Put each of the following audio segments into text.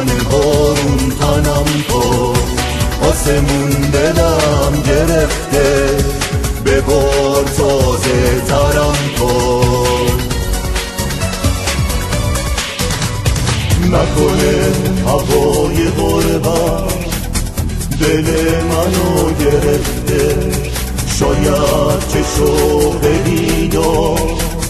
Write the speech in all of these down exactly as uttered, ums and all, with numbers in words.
پیرهن بارون تنم کن، آسمون دلم گرفته ببار تازه ترم کن. نکنه هوای غربت دل منو گرفته، شاید که شوق دیدار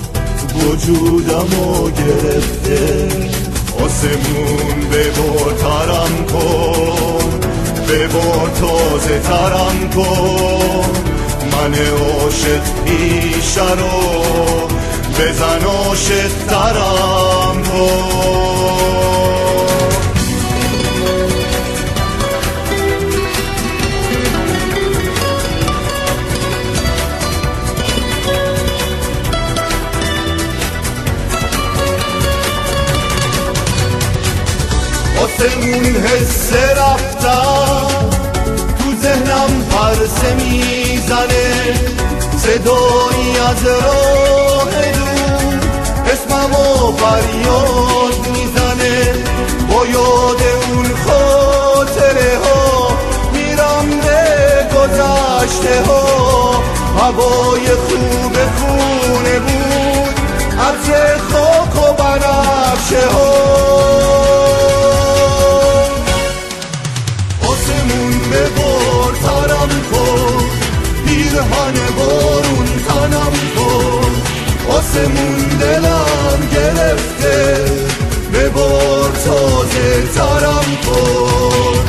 وجودمو گرفته. آسمون ببار ترم کن، ببار تازه ترم کن. من عاشق پیشه رو بزن عاشق ترم کن. آسمون حس رفتن تو ذهنم پرسه میزنه، صدایی از راه دور اسممو فریاد میزنه. با یاد اون خاطره ها میرم به گذشته ها. هوای خوب خونه بود، عطر خاک و بنفشه ها. ببار ترم کن، پیرهن بارون تنم کن. آسمون دلم گرفته ببار تازه ترم کن.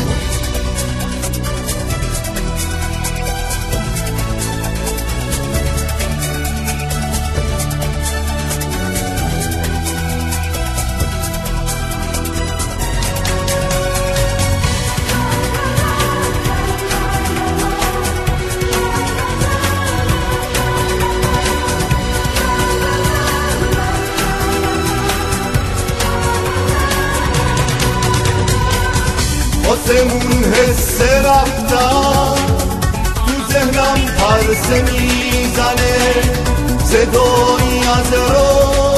آسمون حس رفتن تو ذهنم پرسه میزنه، صدایی از راه